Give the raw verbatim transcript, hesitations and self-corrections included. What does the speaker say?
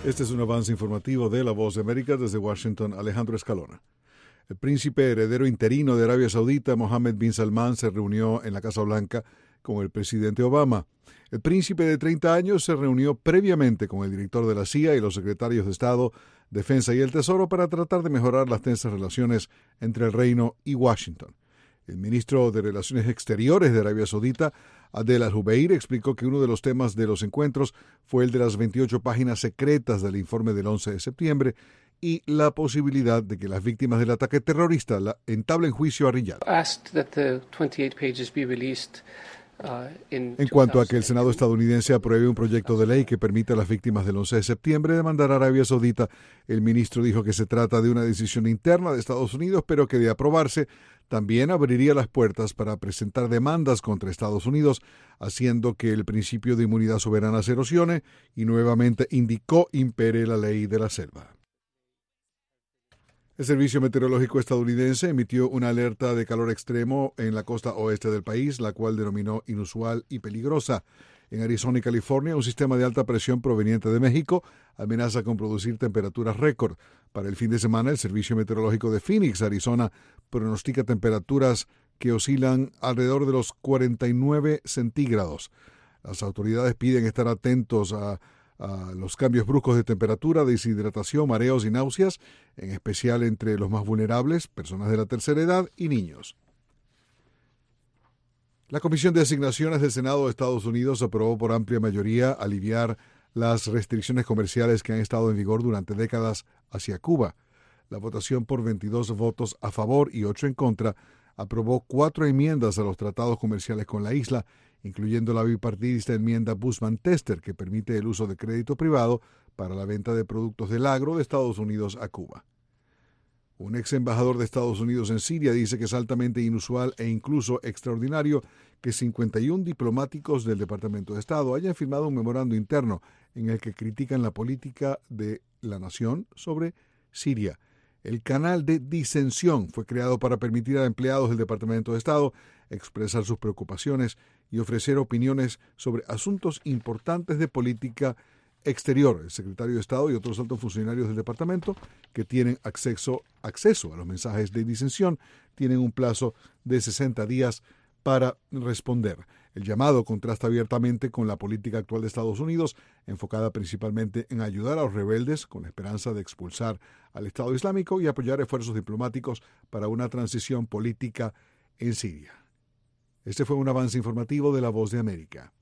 Este es un avance informativo de La Voz de América. Desde Washington, Alejandro Escalona. El príncipe heredero interino de Arabia Saudita, Mohammed bin Salman, se reunió en la Casa Blanca con el presidente Obama. El príncipe de treinta años se reunió previamente con el director de la C I A y los secretarios de Estado, Defensa y el Tesoro para tratar de mejorar las tensas relaciones entre el reino y Washington. El ministro de Relaciones Exteriores de Arabia Saudita, Adel Al-Jubeir, explicó que uno de los temas de los encuentros fue el de las veintiocho páginas secretas del informe del once de septiembre y la posibilidad de que las víctimas del ataque terrorista la entablen juicio a Riyadh. En cuanto a que el Senado estadounidense apruebe un proyecto de ley que permita a las víctimas del once de septiembre demandar a Arabia Saudita, el ministro dijo que se trata de una decisión interna de Estados Unidos, pero que de aprobarse también abriría las puertas para presentar demandas contra Estados Unidos, haciendo que el principio de inmunidad soberana se erosione y nuevamente indicó impere la ley de la selva. El Servicio Meteorológico estadounidense emitió una alerta de calor extremo en la costa oeste del país, la cual denominó inusual y peligrosa. En Arizona y California, un sistema de alta presión proveniente de México amenaza con producir temperaturas récord. Para el fin de semana, el Servicio Meteorológico de Phoenix, Arizona, pronostica temperaturas que oscilan alrededor de los cuarenta y nueve centígrados. Las autoridades piden estar atentos a a los cambios bruscos de temperatura, deshidratación, mareos y náuseas, en especial entre los más vulnerables, personas de la tercera edad y niños. La Comisión de Asignaciones del Senado de Estados Unidos aprobó por amplia mayoría aliviar las restricciones comerciales que han estado en vigor durante décadas hacia Cuba. La votación por veintidós votos a favor y ocho en contra aprobó cuatro enmiendas a los tratados comerciales con la isla, incluyendo la bipartidista enmienda Busman-Tester, que permite el uso de crédito privado para la venta de productos del agro de Estados Unidos a Cuba. Un ex embajador de Estados Unidos en Siria dice que es altamente inusual e incluso extraordinario que cincuenta y uno diplomáticos del Departamento de Estado hayan firmado un memorando interno en el que critican la política de la nación sobre Siria. El canal de disensión fue creado para permitir a empleados del Departamento de Estado expresar sus preocupaciones y ofrecer opiniones sobre asuntos importantes de política exterior. El secretario de Estado y otros altos funcionarios del departamento que tienen acceso, acceso a los mensajes de disensión tienen un plazo de sesenta días para responder. El llamado contrasta abiertamente con la política actual de Estados Unidos, enfocada principalmente en ayudar a los rebeldes con la esperanza de expulsar al Estado Islámico y apoyar esfuerzos diplomáticos para una transición política en Siria. Este fue un avance informativo de La Voz de América.